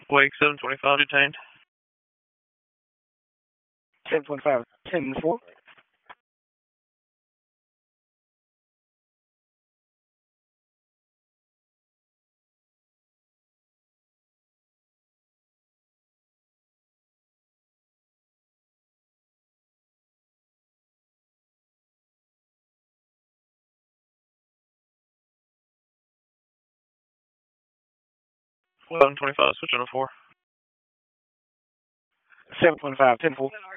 Wake 725 detained. 725, 10-4. Well, 725, switch on a 4. 725, 10-4.